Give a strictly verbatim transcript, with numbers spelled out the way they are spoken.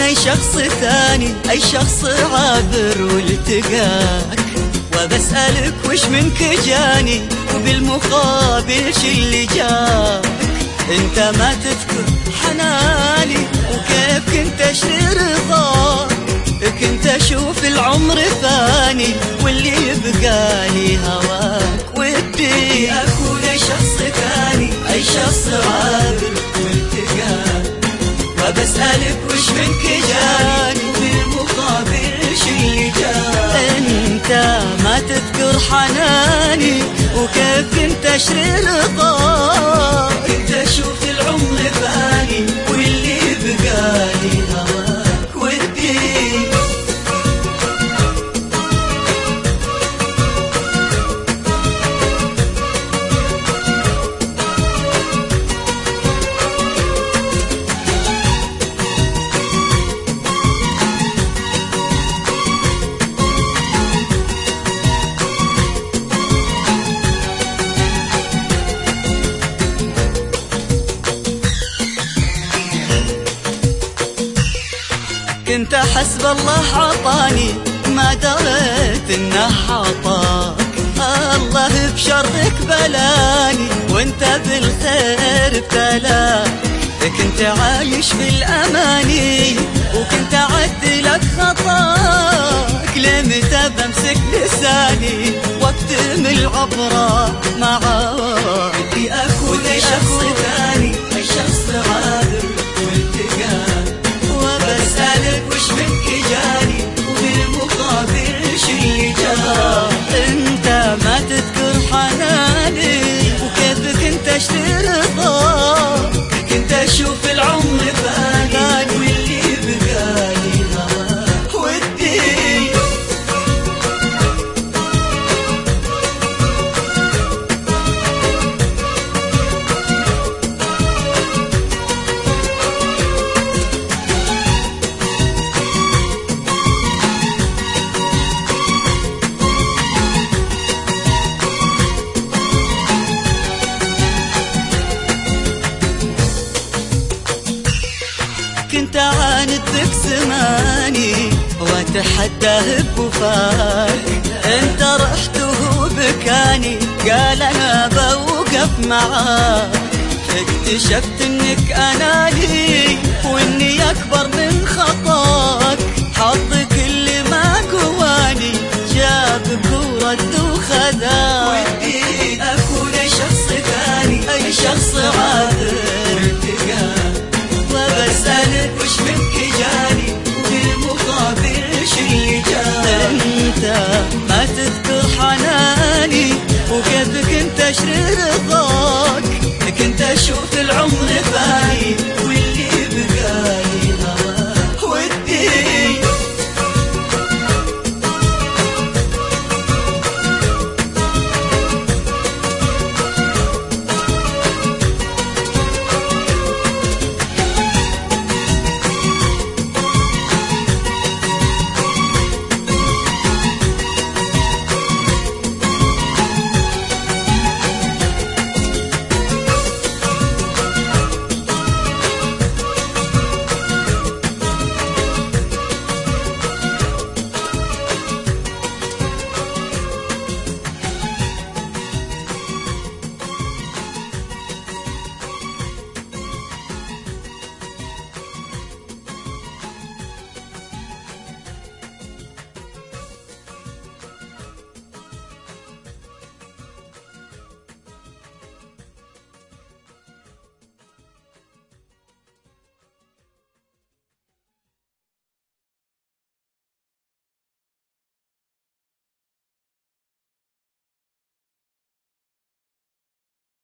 اي شخص ثاني، اي شخص عابر والتقاك، وبسألك وش منك جاني وبالمقابل شي اللي جاك. انت ما تذكر حناني وكيف كنت اشري رضاك، كنت اشوف العمر فاني واللي يبقالي هواك. ودي اكون اي شخص ثاني، اي شخص عابر والتقاك، وبسألك وش منك جاني وبالمقابل شي اللي جاك. انت ما تذكر حناني وكيف كنت اشري رضاك، كنت اشوف العمر فاني واللي بقالي هواك. ودي كنت حسب الله عطاني ما دريت انه عطاك. الله بشرك بلاني وانت بالخير ابتلاك. كنت عايش بالاماني وكنت اعدلك خطاك. لمتى بمسك لساني واكتم العبرة معاك. بدي اكون اي شخص ثاني، اي شخص عابر والتقاك، وبسألك وش منك جاني وبالمقابل شي اللي جاك. انت ما تذكر حناني وكيف كنت اشتري رضاك، كنت اشوف العمر فاني واللي بقالي هواك. ودي كنت اعاند بك زماني واتحداه بوفاك. انت رحت وهو بكاني قال انا بوقف معاك. اكتشفت انك اناني واني اكبر من خطاك. حطيت